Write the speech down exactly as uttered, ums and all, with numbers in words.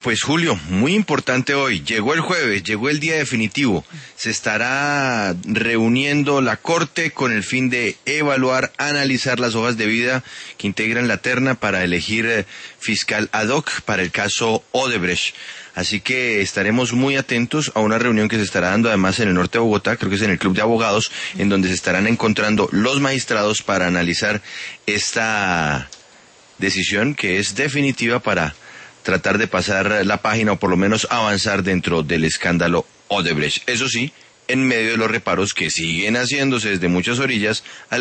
Pues Julio, muy importante hoy, llegó el jueves, llegó el día definitivo, se estará reuniendo la Corte con el fin de evaluar, analizar las hojas de vida que integran la terna para elegir eh, fiscal ad hoc para el caso Odebrecht. Así que estaremos muy atentos a una reunión que se estará dando además en el norte de Bogotá, creo que es en el Club de Abogados, en donde se estarán encontrando los magistrados para analizar esta decisión que es definitiva para tratar de pasar la página o por lo menos avanzar dentro del escándalo Odebrecht. Eso sí, en medio de los reparos que siguen haciéndose desde muchas orillas al